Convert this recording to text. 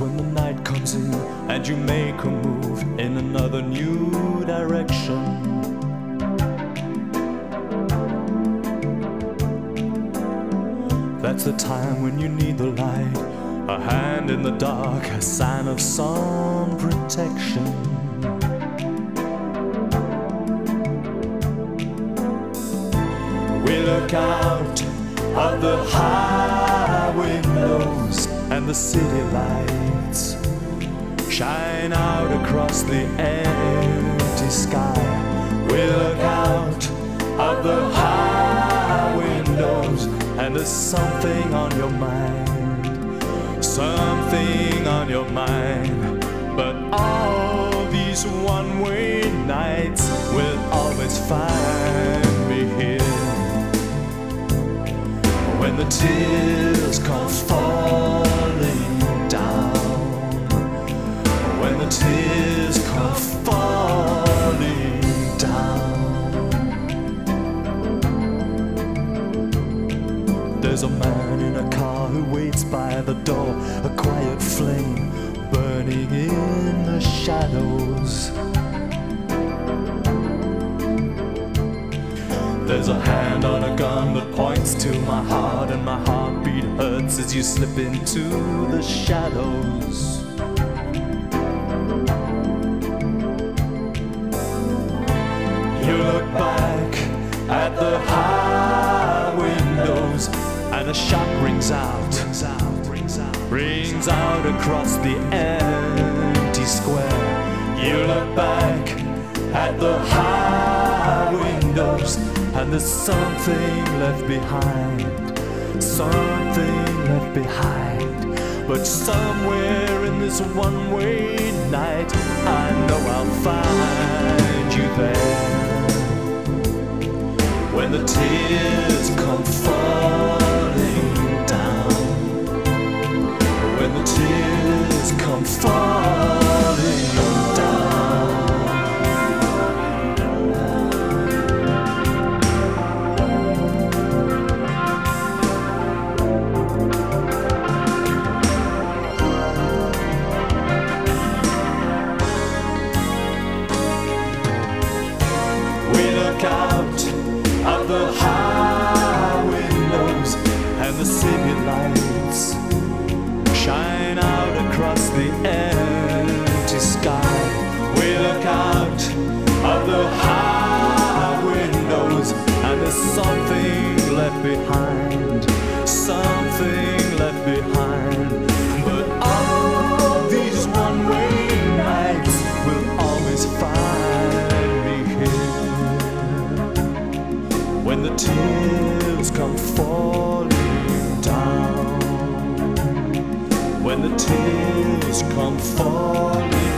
when the night comes in and you make a move in another new direction. That's the time when you need the light, a hand in the dark, a sign of some protection. We look out of the high windows and the city lights shine out across the empty sky. We look out of the high windows and there's something on your mind, something on your mind. But all these one-way nights will always find me here. When the tears come falling down, when the tears come falling down, there's a man in a car who waits by the door, a quiet flame burning in the shadows. There's a hand on a gun that points to my heart, and my heartbeat hurts as you slip into the shadows. You look back at the high windows and a shot rings out across the empty square. You look back at the high windows and there's something left behind, something left behind. But somewhere in this one-way night, I know I'll find you there. When the tears come falling down, when the tears come falling down. Out of the high windows and the city lights shine out across the empty sky. We look out of the high windows and there's something left behind, something left behind. But all these one-way nights will always find me here. When the tears come falling down, when the tears come falling